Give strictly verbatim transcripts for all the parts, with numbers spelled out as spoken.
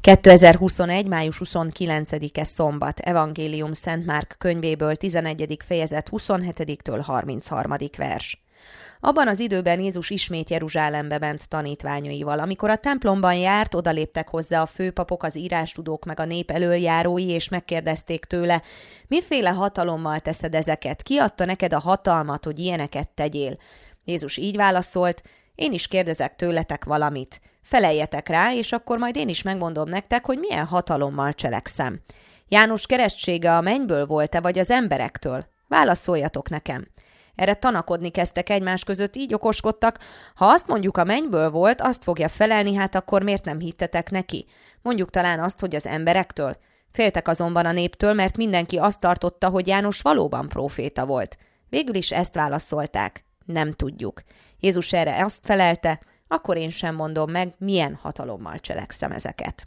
kétezer-huszonegy. május huszonkilencedike szombat. Evangélium Szent Márk könyvéből tizenegyedik fejezet huszonhetediktől harmincharmadik vers. Abban az időben Jézus ismét Jeruzsálembe ment tanítványaival. Amikor a templomban járt, odaléptek hozzá a főpapok, az írástudók meg a nép elöljárói, és megkérdezték tőle, miféle hatalommal teszed ezeket? Ki adta neked a hatalmat, hogy ilyeneket tegyél? Jézus így válaszolt, én is kérdezek tőletek valamit. Feleljetek rá, és akkor majd én is megmondom nektek, hogy milyen hatalommal cselekszem. János keresztsége a mennyből volt-e, vagy az emberektől? Válaszoljatok nekem. Erre tanakodni kezdtek egymás között, így okoskodtak, ha azt mondjuk a mennyből volt, azt fogja felelni, hát akkor miért nem hittetek neki? Mondjuk talán azt, hogy az emberektől? Féltek azonban a néptől, mert mindenki azt tartotta, hogy János valóban próféta volt. Végül is ezt válaszolták. Nem tudjuk. Jézus erre azt felelte, akkor én sem mondom meg, milyen hatalommal cselekszem ezeket.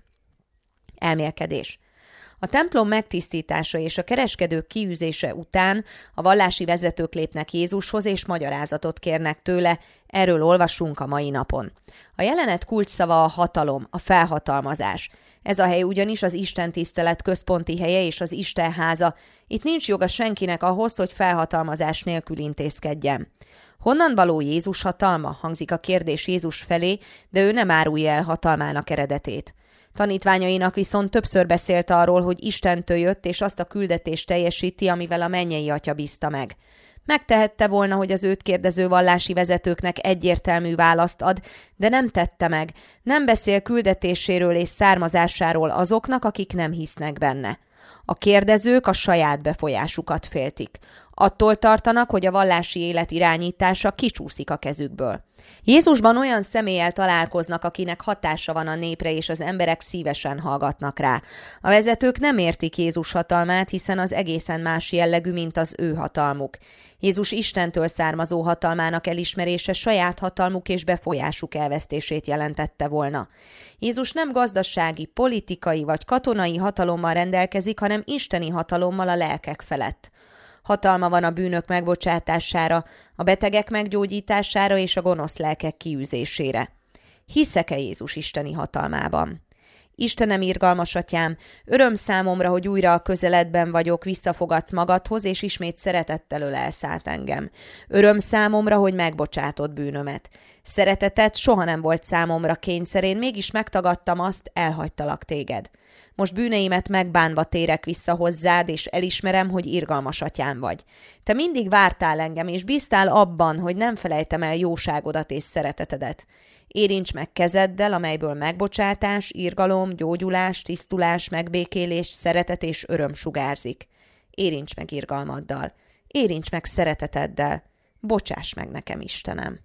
Elmélkedés. A templom megtisztítása és a kereskedők kiűzése után a vallási vezetők lépnek Jézushoz és magyarázatot kérnek tőle, erről olvasunk a mai napon. A jelenet kulcsszava a hatalom, a felhatalmazás. Ez a hely ugyanis az istentisztelet központi helye és az Isten háza. Itt nincs joga senkinek ahhoz, hogy felhatalmazás nélkül intézkedjen. Honnan való Jézus hatalma? Hangzik a kérdés Jézus felé, de ő nem árulja el hatalmának eredetét. Tanítványainak viszont többször beszélt arról, hogy Istentől jött, és azt a küldetést teljesíti, amivel a mennyei Atya bízta meg. Megtehette volna, hogy az őt kérdező vallási vezetőknek egyértelmű választ ad, de nem tette meg. Nem beszél küldetéséről és származásáról azoknak, akik nem hisznek benne. A kérdezők a saját befolyásukat féltik. Attól tartanak, hogy a vallási élet irányítása kicsúszik a kezükből. Jézusban olyan személlyel találkoznak, akinek hatása van a népre, és az emberek szívesen hallgatnak rá. A vezetők nem értik Jézus hatalmát, hiszen az egészen más jellegű, mint az ő hatalmuk. Jézus Istentől származó hatalmának elismerése saját hatalmuk és befolyásuk elvesztését jelentette volna. Jézus nem gazdasági, politikai vagy katonai hatalommal rendelkezik, hanem isteni hatalommal a lelkek felett. Hatalma van a bűnök megbocsátására, a betegek meggyógyítására és a gonosz lelkek kiűzésére. Hiszek-e Jézus isteni hatalmában? Istenem, irgalmas Atyám, öröm számomra, hogy újra a közeledben vagyok, visszafogadsz magadhoz, és ismét szeretettel ölelsz át engem. Öröm számomra, hogy megbocsátod bűnömet. Szereteted soha nem volt számomra kényszerén, mégis megtagadtam azt, elhagytalak téged. Most bűneimet megbánva térek vissza hozzád, és elismerem, hogy irgalmas Atyám vagy. Te mindig vártál engem, és bíztál abban, hogy nem felejtem el jóságodat és szeretetedet. Érints meg kezeddel, amelyből megbocsátás, irgalom, gyógyulás, tisztulás, megbékélés, szeretet és öröm sugárzik. Érints meg irgalmaddal. Érints meg szereteteddel. Bocsáss meg nekem, Istenem.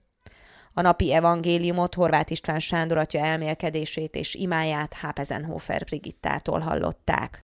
A napi evangéliumot Horváth István Sándor atya elmélkedését és imáját Hápezenhofer Brigittától hallották.